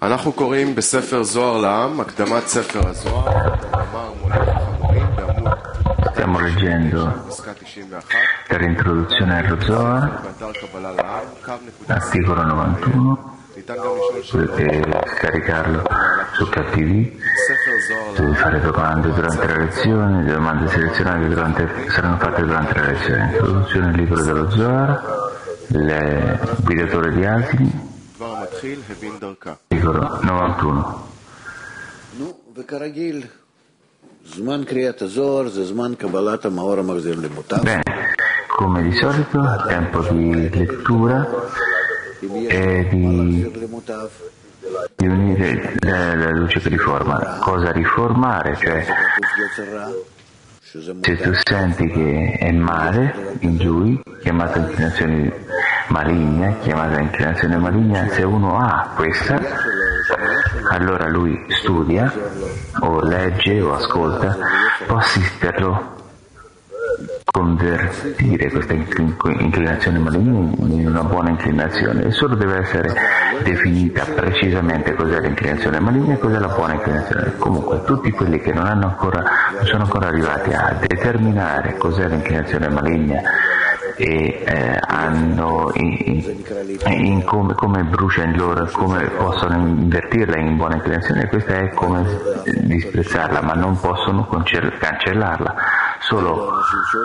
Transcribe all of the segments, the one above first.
אנחנו קוראים בספר זוהר לעם, הקדמת ספר הזוהר, מאמר מולך החמורים, בעמוד Stiamo leggendo פסקה 91, per l'introduzione allo Zohar, באתר קבלה לעם, articolo 91, ניתן גם לשאול שאלות. potete scaricarlo su KTV, ספר זוהר potete לעם, fare domande durante la lezione, le domande selezionate saranno fatte durante la lezione. Introduzione al libro dello Zohar, il guidatore di asini, דבר המתחיל, הבין דרכה. articolo 91. נו, וכרגיל, זמן קריאת הזוהר זה זמן קבלת המאור המחזיר למוטב. Bene, come di solito, il tempo di lettura è di unire la luce che riforma. Cosa riformare? Cioè, se tu senti che è male, in giù, chiamata inclinazione maligna, se uno ha questa, allora lui studia o legge o ascolta, può assisterlo, convertire questa inclinazione maligna in una buona inclinazione, e solo deve essere definita precisamente cos'è l'inclinazione maligna e cos'è la buona inclinazione. Comunque tutti quelli che non sono ancora arrivati a determinare cos'è l'inclinazione maligna e hanno come brucia in loro, come possono invertirla in buona inclinazione, questa è come disprezzarla, ma non possono cancellarla, solo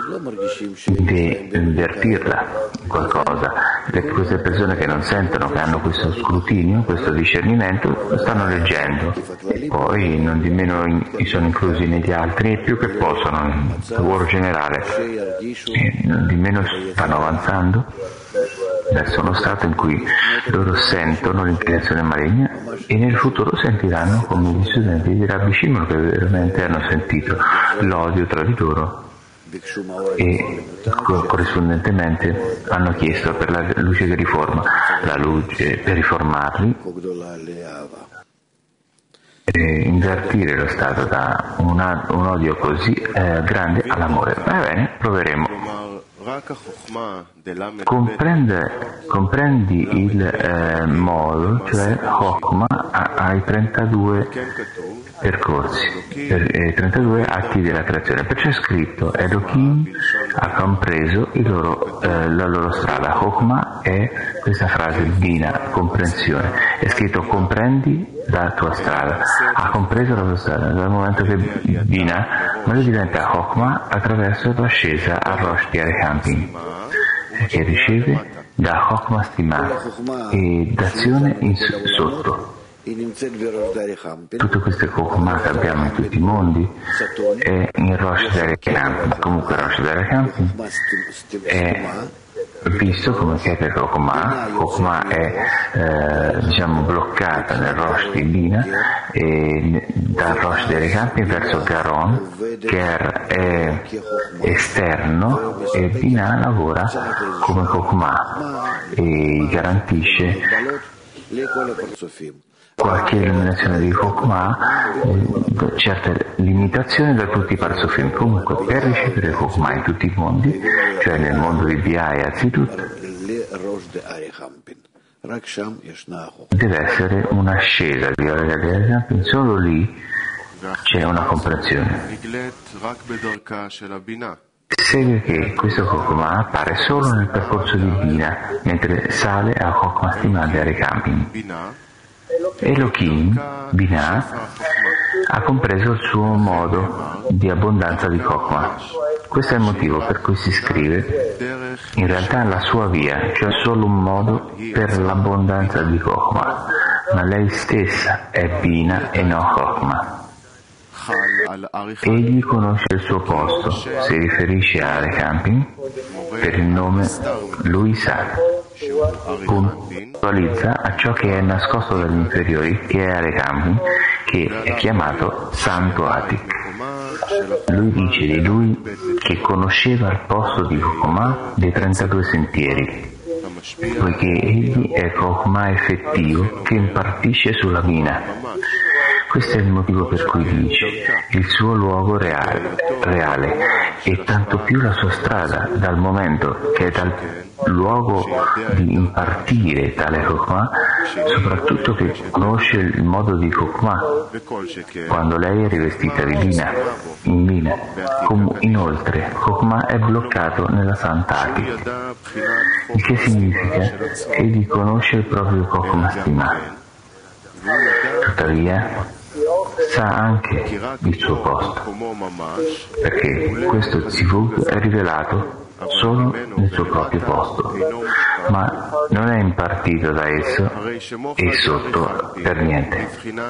invertirla in qualcosa. Queste persone che non sentono, che hanno questo scrutinio, questo discernimento, stanno leggendo e poi non di meno sono inclusi negli altri, e più che possono in lavoro generale, e non di meno stanno avanzando verso uno stato in cui loro sentono l'inclinazione maligna, e nel futuro sentiranno come gli studenti di Rabbi Shimon, che veramente hanno sentito l'odio tra di loro e corrispondentemente hanno chiesto per la luce che riforma, la luce per riformarli e invertire lo stato da un odio così grande all'amore. Va bene, proveremo. Comprendi il modo, cioè Chokma ai 32 percorsi, 32 atti della creazione. Perciò è scritto: Elohim ha compreso la loro strada. Chokma è questa frase divina, comprensione. È scritto: comprendi la tua strada. Ha compreso la tua strada. Dal momento che Bina, ma lui diventa Chokma attraverso l'ascesa a Rosh di Arecamping, che riceve da Chokma Stima e d'azione in sotto. Tutte queste Chokmah che abbiamo in tutti i mondi è in Rosh di Arecamping. Comunque Rosh di Arecamping è visto come Keter Chokmah. Chokmah è bloccata nel Rosh di Bina, e dal Rosh di Arecamping verso Garon. Ger è esterno e Bina lavora come Chokmah e garantisce qualche illuminazione di Chokmah, certe limitazioni da tutti i parsofim. Comunque, per ricevere Chokmah in tutti i mondi, cioè nel mondo di Bia e Azidut, deve essere un'ascesa di Arecamping. Solo lì c'è una comprensione. Segue che questo Chokmah appare solo nel percorso di Bina, mentre sale a Chokmah Stima di Arecamping. Elohim, Binah, ha compreso il suo modo di abbondanza di Chokmah. Questo è il motivo per cui si scrive in realtà la sua via, cioè solo un modo per l'abbondanza di Chokmah, ma lei stessa è Bina e non Chokmah. Egli conosce il suo posto, si riferisce a Arecamping per il nome lui sa. Puntualizza a ciò che è nascosto dagli inferiori, che è Arecamping, che è chiamato Santo Atik. Lui dice di lui che conosceva il posto di Chokmah dei 32 sentieri, poiché egli è Chokmah effettivo che impartisce sulla Bina. Questo è il motivo per cui dice il suo luogo reale e tanto più la sua strada, dal momento che è dal luogo di impartire tale Chokhmah, soprattutto che conosce il modo di Chokhmah quando lei è rivestita di Bina, in Bina. Inoltre, Chokhmah è bloccato nella Santati, il che significa che egli conosce il proprio Chokhmah stimato. Tuttavia, sa anche il suo posto, perché questo Zivug è rivelato solo nel suo proprio posto, ma non è impartito da esso e sotto per niente.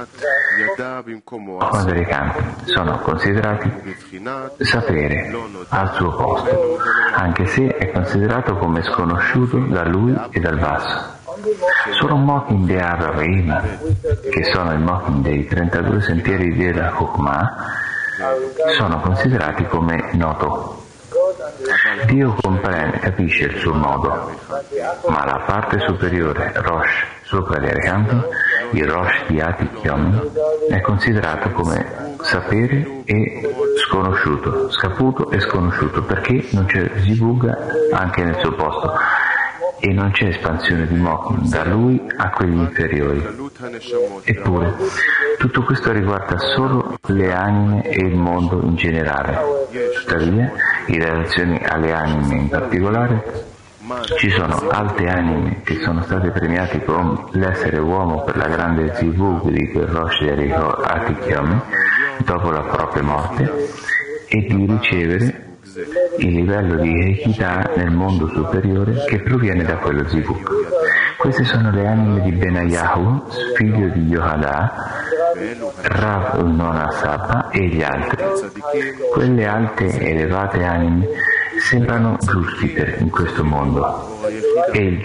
Quando i canti sono considerati sapere al suo posto, anche se è considerato come sconosciuto da lui e dal basso. Solo Mokim de Arravim, che sono il Mokim dei 32 sentieri della Chokhmah, sono considerati come noto. Dio capisce il suo modo, ma la parte superiore, Rosh, sopra gli Arihanti, il Rosh di Atik Yomi, è considerato come sapere e sconosciuto, saputo e sconosciuto, perché non c'è Zivuga anche nel suo posto. E non c'è espansione di Mokim da lui a quelli inferiori. Eppure, tutto questo riguarda solo le anime e il mondo in generale. Tuttavia, in relazione alle anime in particolare, ci sono alte anime che sono state premiate con l'essere uomo per la grande Zivug di quel Rosh di Atik Yomi dopo la propria morte e di ricevere il livello di equità nel mondo superiore che proviene da quello Zivug. Queste sono le anime di Benayahu, figlio di Yohada, Rav Nona Saba e gli altri. Quelle alte e elevate anime sembrano giusti in questo mondo e i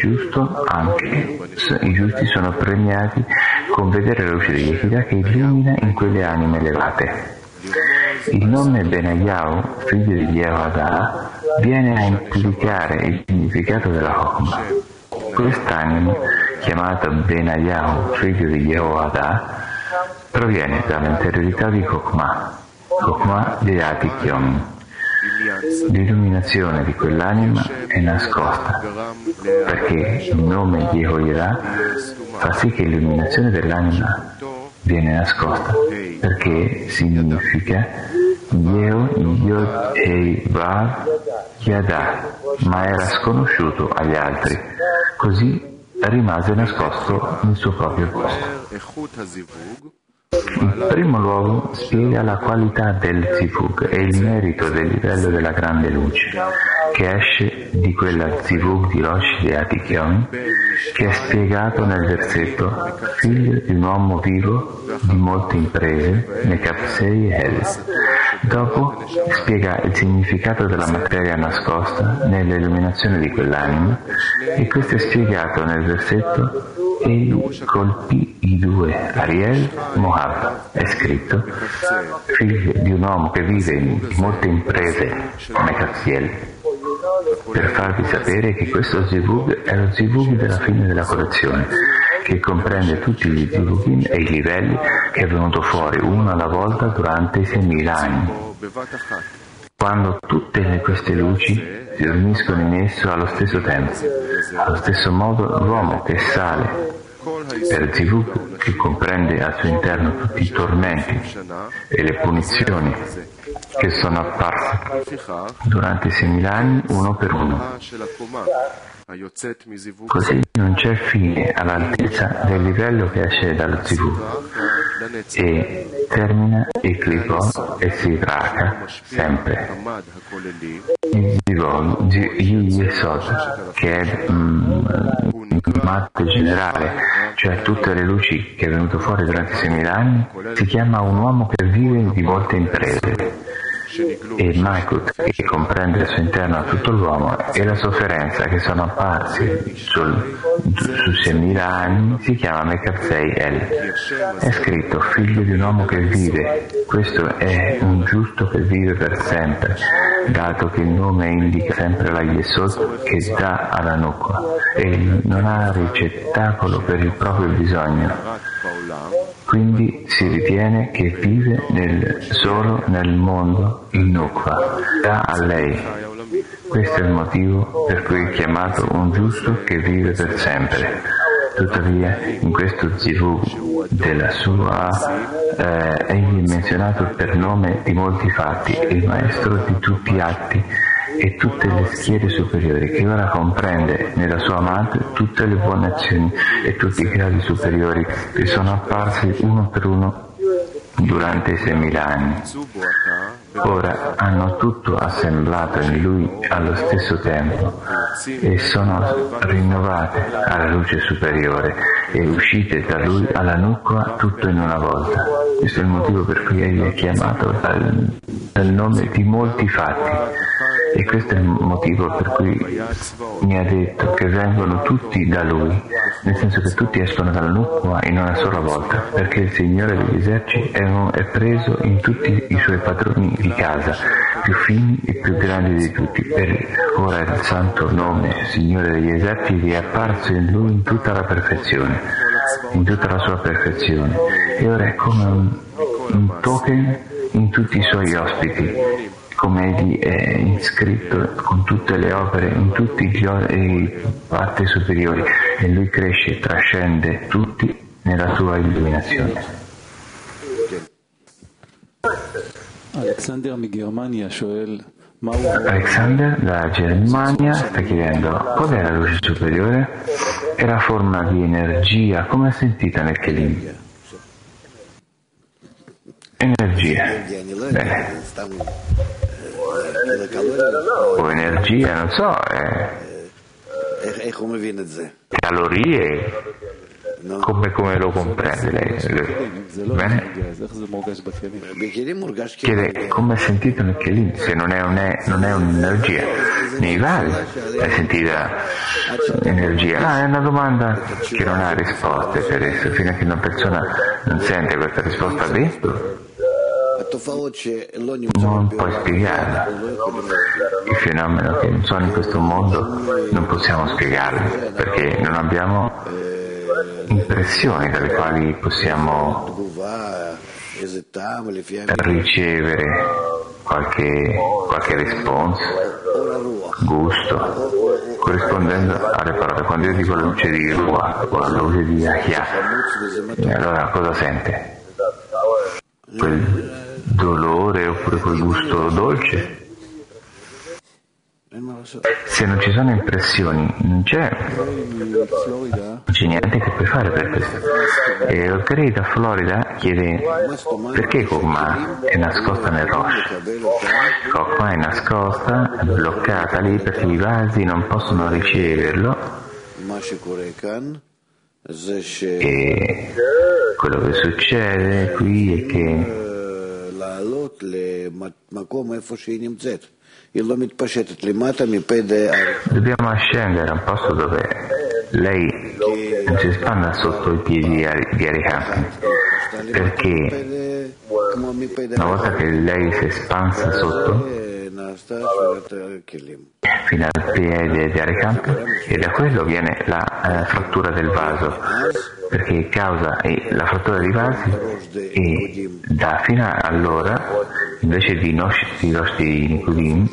giusti sono premiati con vedere la luce di equità che illumina in quelle anime elevate. Il nome Benayahu, figlio di Yehoda, viene a implicare il significato della Chokhmah. Quest'anima, chiamata Benayahu, figlio di Yehoda, proviene dall'interiorità di Chokhmah, Chokhmah di Atik Yomi. L'illuminazione di quell'anima è nascosta, perché il nome di Yehoda fa sì che l'illuminazione dell'anima viene nascosta, perché significa Yod Hei Vav Yada, ma era sconosciuto agli altri, così rimase nascosto nel suo proprio posto. In primo luogo spiega la qualità del Zivug e il merito del livello della grande luce che esce di quella Zivug di Rosh di Atik Yomi, che è spiegato nel versetto figlio di un uomo vivo di molte imprese, Mekapsei El. Dopo spiega il significato della materia nascosta nell'illuminazione di quell'anima, e questo è spiegato nel versetto e colpì i due, Ariel Moab, è scritto, figlio di un uomo che vive in molte imprese, Mekaziel, per farvi sapere che questo Zivug è lo Zivug della fine della collezione, che comprende tutti gli Zivugim e i livelli che è venuto fuori uno alla volta durante i 6.000 anni. Quando tutte queste luci si riuniscono in esso allo stesso tempo, allo stesso modo l'uomo che sale per Zivug, che comprende al suo interno tutti i tormenti e le punizioni che sono apparse durante i 6.000 anni uno per uno. Così non c'è fine all'altezza del livello che esce dallo Zivug e termina il Klipot e si raca sempre. Il Zivug, Yesod, che è il matto generale, cioè tutte le luci che è venuto fuori durante i 6.000 anni, si chiama un uomo che vive di molte imprese. E Malkut, che comprende al suo interno tutto l'uomo, e la sofferenza che sono apparsi su 6.000 anni si chiama Mekapsei El. È scritto figlio di un uomo che vive. Questo è un giusto che vive per sempre, dato che il nome indica sempre la Yesod che dà alla Nukva e non ha ricettacolo per il proprio bisogno. Quindi si ritiene che vive solo nel mondo in Nukva, dà a lei. Questo è il motivo per cui è chiamato un giusto che vive per sempre. Tuttavia, in questo zivug della sua, egli è menzionato per nome di molti fatti, il maestro di tutti gli atti e tutte le schiere superiori, che ora comprende nella sua amante tutte le buone azioni e tutti i gradi superiori che sono apparsi uno per uno durante i 6.000 anni. Ora hanno tutto assemblato in lui allo stesso tempo e sono rinnovate alla luce superiore e uscite da lui alla Nukva tutto in una volta. Questo è il motivo per cui egli è chiamato dal nome di molti fatti. E questo è il motivo per cui mi ha detto che vengono tutti da lui, nel senso che tutti escono dalla Nukva in una sola volta, perché il Signore degli eserciti è preso in tutti i suoi padroni di casa, più fini e più grandi di tutti. Per ora il santo nome Signore degli eserciti è apparso in lui in tutta la perfezione, in tutta la sua perfezione, e ora è come un token in tutti i suoi ospiti, come egli è iscritto con tutte le opere in tutti i parti superiori, e lui cresce e trascende tutti nella sua illuminazione. Alexander da Germania sta chiedendo: qual è la luce superiore? È la forma di energia, come è sentita nel Kelim? Energia. Bene. O energia, non so, calorie, come lo comprende lei? Bene? Chiede come è sentito nel Kelim, se non è un'energia. Nei vari è sentita energia. È una domanda che non ha risposte per adesso, fino a che una persona non sente questa risposta dentro. Non puoi spiegarla. I fenomeni che non sono in questo mondo non possiamo spiegarli, perché non abbiamo impressioni dalle quali possiamo ricevere qualche risposta, gusto, corrispondendo alle parole. Quando io dico la luce di Ruach o la luce di Yahya, allora cosa sente? Quel dolore oppure quel gusto dolce? Se non ci sono impressioni, non c'è niente che puoi fare per questo. E Olgrey da Florida chiede: perché Chokmah è nascosta nel Rosh? Chokmah è nascosta, è bloccata lì perché i vasi non possono riceverlo, e quello che succede qui è che dobbiamo ascendere a un posto dove lei non si espanda sotto i piedi di Arihat, perché una volta che lei si è espansa sotto fino al piede di Arihat, e da quello viene la frattura del vaso, perché causa la frattura dei vasi, e da fino allora, invece di Roshti Nikudim,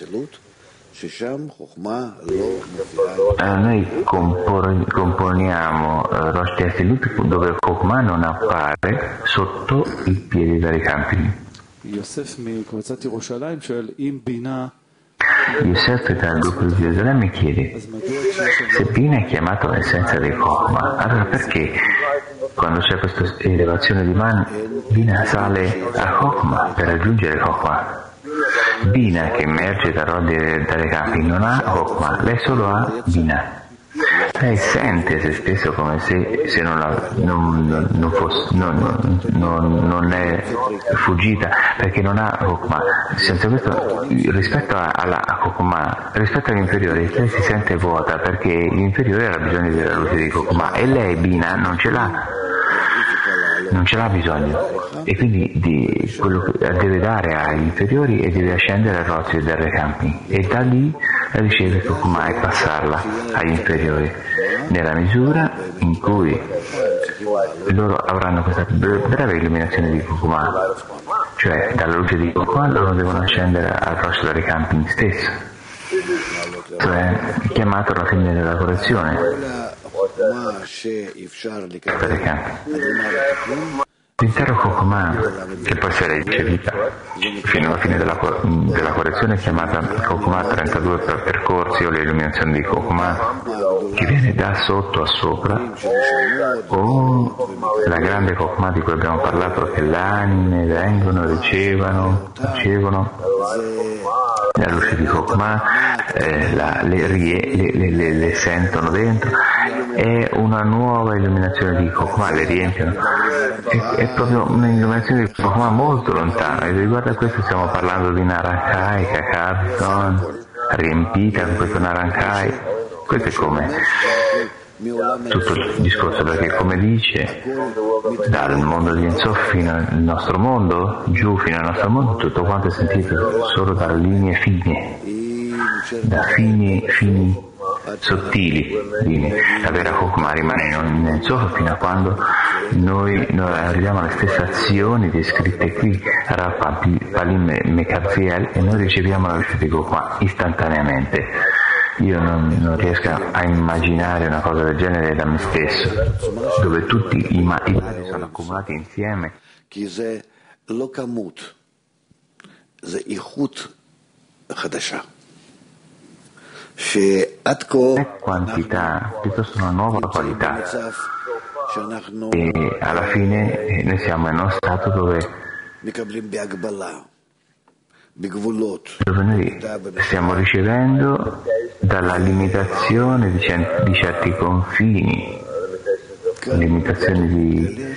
noi componiamo Roshti Asilut dove Chokmah non appare sotto il piede dei campi. Yosef dal gruppo di Gerusalemme chiede: se Bina è chiamato essenza di Chokmah, allora perché quando c'è questa elevazione di Man, Bina sale a Chokmah per raggiungere Chokmah? Bina, che emerge dalle capi, non ha Chokmah, lei solo ha Bina. Lei sente se stesso come se non è fuggita, perché non ha Chokmah. Senza questo, rispetto a Chokmah, rispetto all'inferiore, lei si sente vuota, perché l'inferiore ha bisogno della luce di Chokmah e lei Bina non ce l'ha bisogno, e quindi quello che deve dare agli inferiori e deve ascendere al rozio del recampi, e da lì riceve Chokmah e passarla agli inferiori, nella misura in cui loro avranno questa breve illuminazione di Kokuma, cioè dalla luce di Kokuma loro devono ascendere al Rosh Camping stesso, cioè chiamato alla fine della correzione. L'intero Kokuma, che può essere ricevuta fino alla fine della correzione, è chiamata Kokuma 32 percorsi o l'illuminazione di Kokuma, che viene da sotto a sopra, o la grande Kokuma di cui abbiamo parlato, che le anime vengono, ricevono la luce di Kokuma, le sentono dentro, è una nuova illuminazione di Kokuma, le riempiono. È proprio un'illuminazione di Kokuma molto lontana, e riguardo a questo stiamo parlando di Narankai, Kakabson, riempita con questo Narankai. Questo è come tutto il discorso, perché come dice, dal mondo di Ensof fino al nostro mondo, giù fino al nostro mondo, tutto quanto è sentito solo da linee fine, da fini sottili linee. La vera Kokuma rimane in Ensof fino a quando noi arriviamo alle stesse azioni descritte qui, Palim Mekaziel, e noi riceviamo la luce di Kokuma istantaneamente. Io non riesco a immaginare una cosa del genere da me stesso, dove tutti i vari sono accumulati insieme. Non è quantità, piuttosto una nuova qualità. E alla fine noi siamo in uno stato dove noi stiamo ricevendo dalla limitazione di certi confini, limitazioni di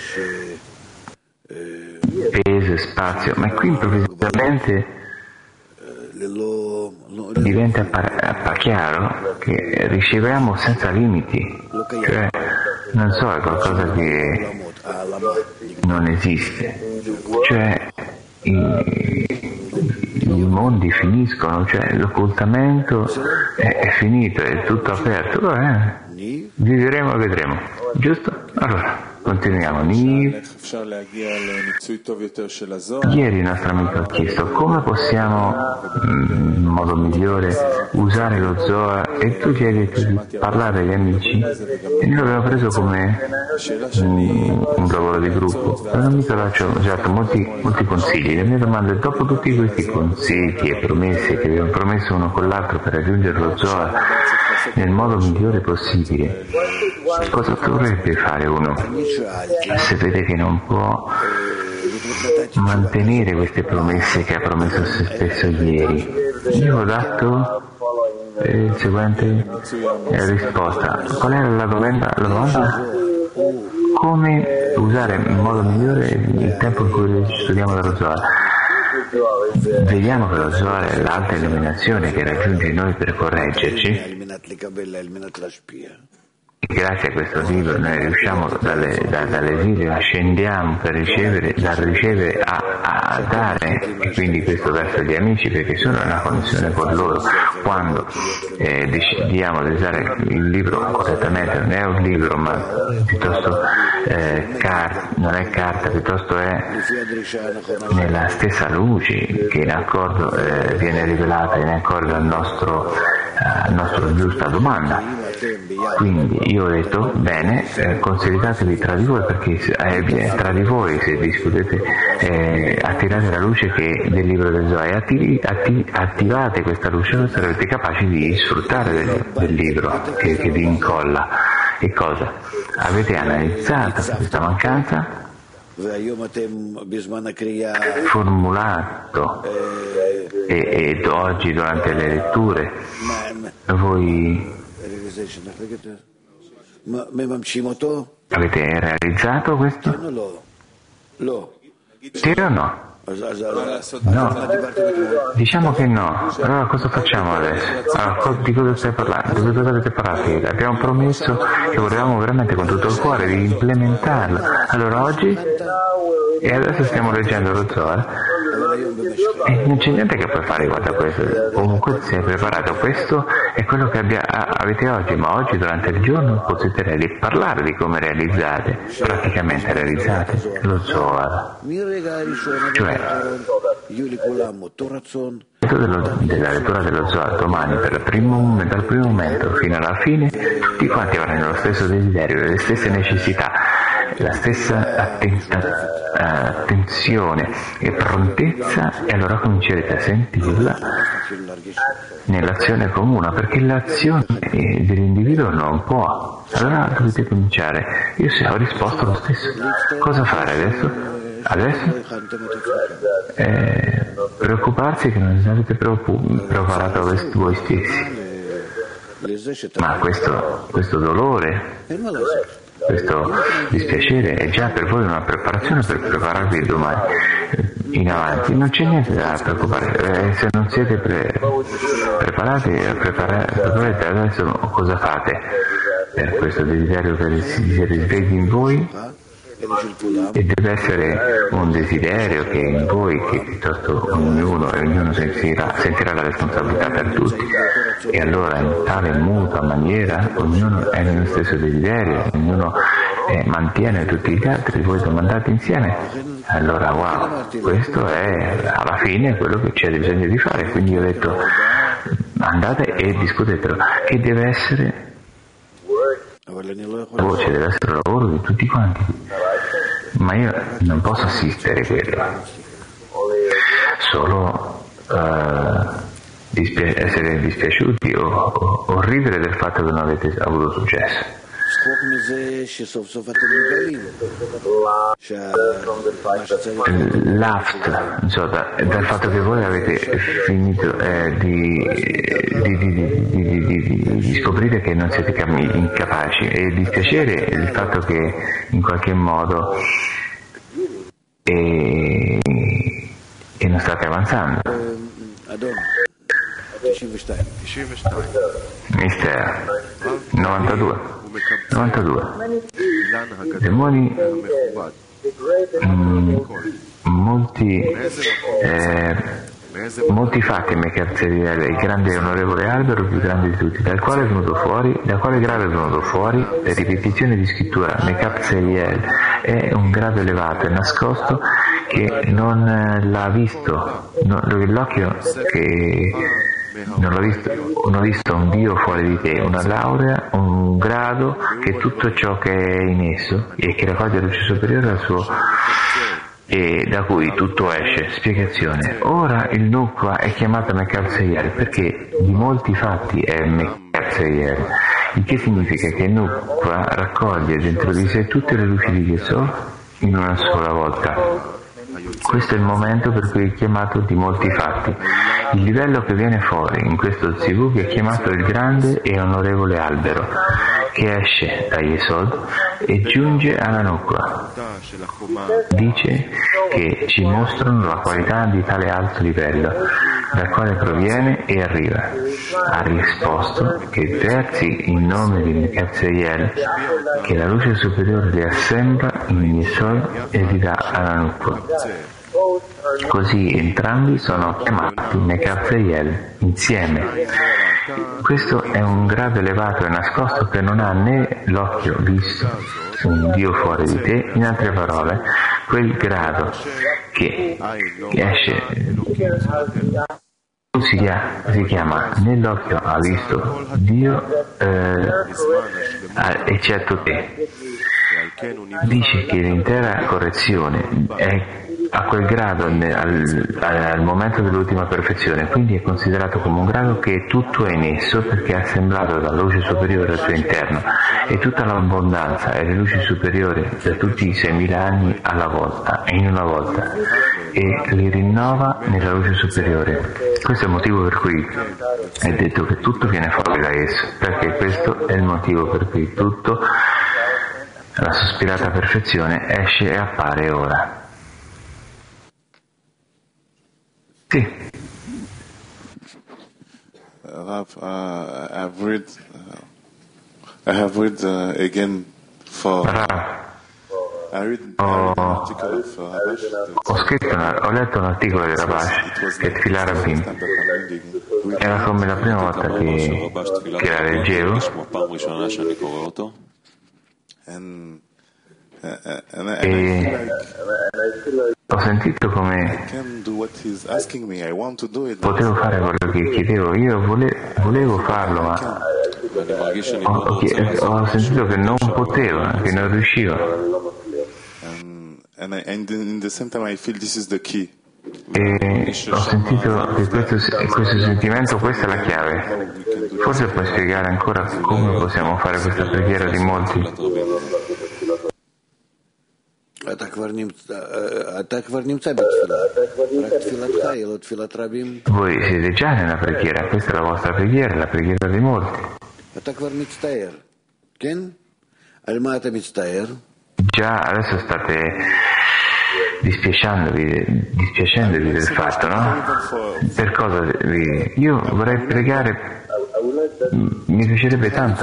peso e spazio, ma qui improvvisamente diventa chiaro che riceviamo senza limiti, cioè non so, è qualcosa che non esiste, cioè i mondi finiscono, cioè l'occultamento è finito, è tutto aperto, vivremo e vedremo, giusto? Allora continuiamo. Ieri il nostro amico ha chiesto come possiamo in modo migliore usare lo Zohar, e tu ci hai detto di parlare agli amici, e noi l'abbiamo preso come un lavoro di gruppo. L'amico ci ha dato molti consigli. La mia domanda è: dopo tutti questi consigli e promesse che abbiamo promesso uno con l'altro per raggiungere lo Zohar nel modo migliore possibile, cosa dovrebbe fare uno se vede che non può mantenere queste promesse che ha promesso a se stesso ieri? Io ho dato il seguente risposta. Qual era la domanda? Come usare in modo migliore il tempo in cui studiamo dallo Zohar? Vediamo che lo Zohar è l'alta illuminazione che raggiunge noi per correggerci, e grazie a questo libro noi riusciamo dall'esilio, ascendiamo per ricevere, dal ricevere a dare, e quindi questo verso gli amici, perché sono in una connessione con loro. Quando decidiamo di usare il libro correttamente, non è un libro ma piuttosto non è carta, piuttosto è nella stessa luce che in accordo viene rivelata in accordo al nostro giusta domanda. Quindi io ho detto, bene, consideratevi tra di voi, perché tra di voi, se discutete, attirate la luce del libro del Zohar, attivate questa luce, sarete capaci di sfruttare del libro che vi incolla. E cosa? Avete analizzato questa mancanza? Formulato, e oggi durante le letture voi avete realizzato questo? Sì o no? No, diciamo che no. Allora cosa facciamo adesso? Allora, di cosa stai parlando? Di cosa avete parlato? Abbiamo promesso che volevamo veramente con tutto il cuore di implementarlo. Allora oggi, e adesso stiamo leggendo lo Zohar, E non c'è niente che puoi fare riguardo a questo. Comunque ti sei preparato. Questo è quello che avete oggi, ma oggi durante il giorno potete parlare di come realizzate, praticamente realizzate lo Zohar. Cioè, della lettura dello Zohar domani, dal primo momento fino alla fine, tutti quanti avranno lo stesso desiderio, le stesse necessità, la stessa attenzione e prontezza, e allora comincerete a sentirla nell'azione comune, perché l'azione dell'individuo non può. Allora dovete cominciare. Io ho risposto lo stesso. Cosa fare adesso? Adesso preoccuparsi che non avete preparato voi stessi. Ma questo dolore, questo dispiacere è già per voi una preparazione per prepararvi domani in avanti. Non c'è niente da preoccupare. Se non siete preparati, preparate adesso. Cosa fate per questo desiderio che si risvegli in voi? E deve essere un desiderio che in voi, che piuttosto ognuno sentirà la responsabilità per tutti, e allora in tale mutua maniera ognuno è nello stesso desiderio, ognuno mantiene tutti gli altri, voi domandate insieme. Allora wow, questo è alla fine quello che c'è bisogno di fare. Quindi io ho detto andate e discutetelo, che deve essere la voce, deve essere il lavoro di tutti quanti, ma io non posso assistere quello, solo essere dispiaciuti o ridere del fatto che non avete avuto successo. Dal fatto che voi avete finito di scoprire che non siete incapaci, e dispiacere il fatto che in qualche modo e non state avanzando. Mister 92 demoni, molti fatti Mecazeriel, il grande e onorevole albero più grande di tutti, da quale grado è venuto fuori? Le ripetizioni di scrittura Mecazeriel è un grado elevato e nascosto che non l'ha visto, l'occhio che non ho visto un Dio fuori di te, una laurea, un grado che tutto ciò che è in esso e che raccoglie la luce superiore al suo, e da cui tutto esce. Spiegazione. Ora il Nukva è chiamato Mecazeriel perché di molti fatti è Mecazeriel, il che significa che Nukva raccoglie dentro di sé tutte le luci di Yesod in una sola volta. Questo è il momento per cui è chiamato di molti fatti. Il livello che viene fuori in questo Zivug è chiamato il grande e onorevole albero, che esce da Yesod e giunge alla Nukva. Dice che ci mostrano la qualità di tale alto livello, dal quale proviene e arriva. Ha risposto che versi in nome di Mecazeriel, che la luce superiore li assembla in Yesod e li dà alla Nukva. Così entrambi sono chiamati Mecazeriel insieme. Questo è un grado elevato e nascosto che non ha né l'occhio visto un Dio fuori di te, in altre parole, quel grado che esce si chiama nell'occhio ha visto Dio eccetto te. Dice che l'intera correzione è a quel grado al momento dell'ultima perfezione, quindi è considerato come un grado che tutto è in esso, perché è assemblato dalla luce superiore al suo interno, e tutta l'abbondanza e le luci superiori da tutti i 6.000 anni alla volta, in una volta, e li rinnova nella luce superiore. Questo è il motivo per cui è detto che tutto viene fuori da esso, perché questo è il motivo per cui tutto, la sospirata perfezione, esce e appare ora. Sì. Rav, I have read again for Ho letto un articolo di Rabash che Tfilah Rabim era come la prima volta che la leggevo e ho sentito come potevo fare quello che chiedevo, io volevo farlo, ma ho sentito che non potevo, che non riuscivo. E ho sentito che questo sentimento, questa è la chiave. Forse puoi spiegare ancora come possiamo fare questa preghiera di molti? Voi siete già nella preghiera, questa è la vostra preghiera, la preghiera di molti. Già adesso state dispiacendovi del fatto, no? Per cosa? Io vorrei pregare, mi piacerebbe tanto.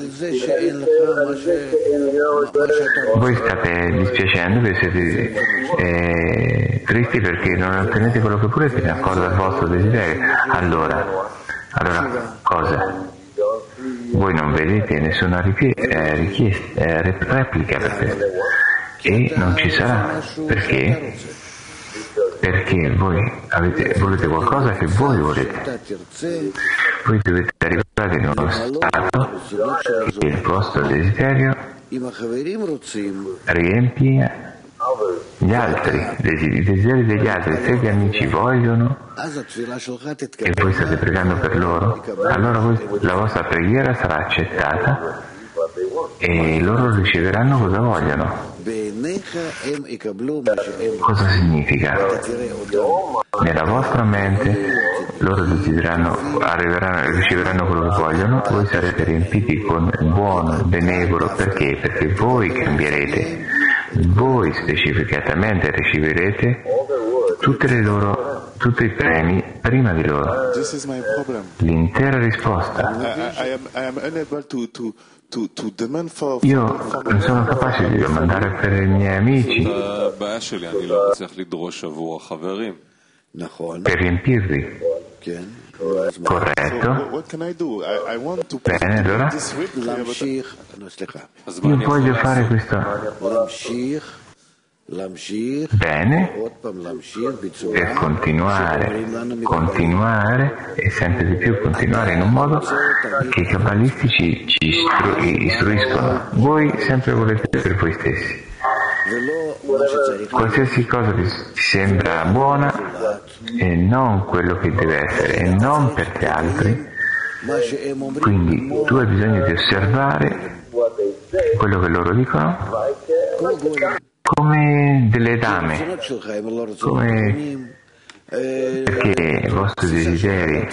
Voi state dispiacendovi, siete tristi perché non ottenete quello che volete in accordo al vostro desiderio. Allora cosa? Voi non vedete nessuna replica per questo e non ci sarà. Perché? Perché voi volete qualcosa che voi volete. Voi dovete arrivare in uno stato che il vostro desiderio riempie gli altri, i desideri degli altri. Se gli amici vogliono e voi state pregando per loro, allora la vostra preghiera sarà accettata e loro riceveranno cosa vogliono. Cosa significa? Nella vostra mente loro riceveranno quello che vogliono, voi sarete riempiti con buono, benevolo. Perché? Perché voi cambierete, voi specificatamente riceverete tutti i premi prima di loro. L'intera risposta. Io non sono capace di domandare per i miei amici, per riempirli. Corretto? Bene, allora io voglio fare questo. Bene, per continuare e sempre di più continuare in un modo che i cabalistici ci istruiscono. Voi sempre volete per voi stessi. Qualsiasi cosa ti sembra buona e non quello che deve essere e non per gli altri. Quindi tu hai bisogno di osservare quello che loro dicono come delle dame, perché i vostri desideri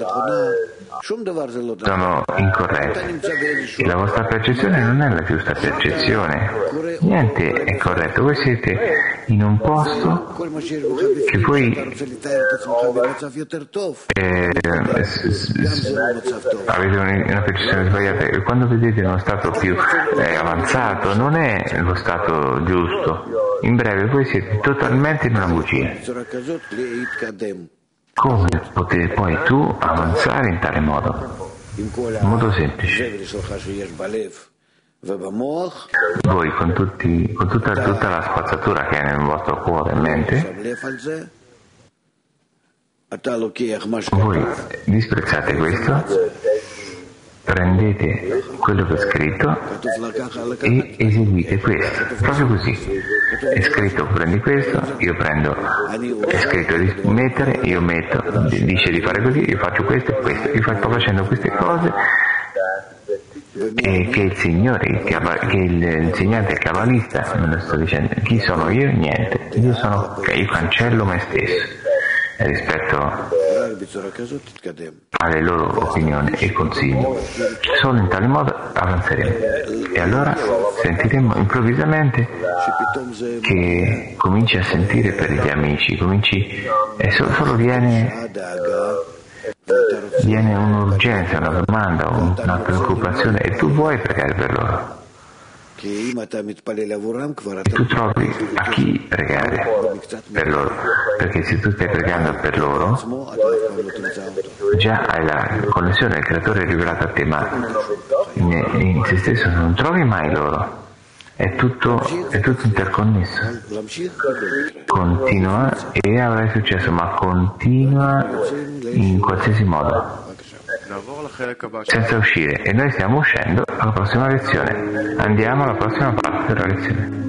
sono incorretti e la vostra percezione non è la giusta percezione. Niente è corretto. Voi siete in un posto che voi avete una percezione sbagliata e quando vedete uno stato più avanzato non è lo stato giusto. In breve, voi siete totalmente in una bugia. Come potete poi tu avanzare in tale modo? In modo semplice. Voi con tutta la spazzatura che è nel vostro cuore e mente, voi disprezzate questo, prendete quello che è scritto e eseguite questo, proprio così. È scritto, prendi questo, io prendo, è scritto di mettere, io metto, dice di fare così, io faccio questo e questo, io sto facendo queste cose e che il Signore, che l'insegnante è cabalista me lo sta dicendo. Chi sono io? Niente, io cancello me stesso rispetto alle loro opinioni e consigli. Solo in tale modo avanzeremo e allora sentiremo improvvisamente che cominci a sentire per gli amici, e solo viene un'urgenza, una domanda, una preoccupazione e tu vuoi pregare per loro. tu trovi a chi pregare per loro, perché se tu stai pregando per loro già hai la connessione del creatore rivelata a te, ma in se stesso non trovi mai loro. È tutto interconnesso. Continua e avrai successo, ma continua in qualsiasi modo, senza uscire. E noi stiamo uscendo alla prossima lezione. Andiamo alla prossima parte della lezione.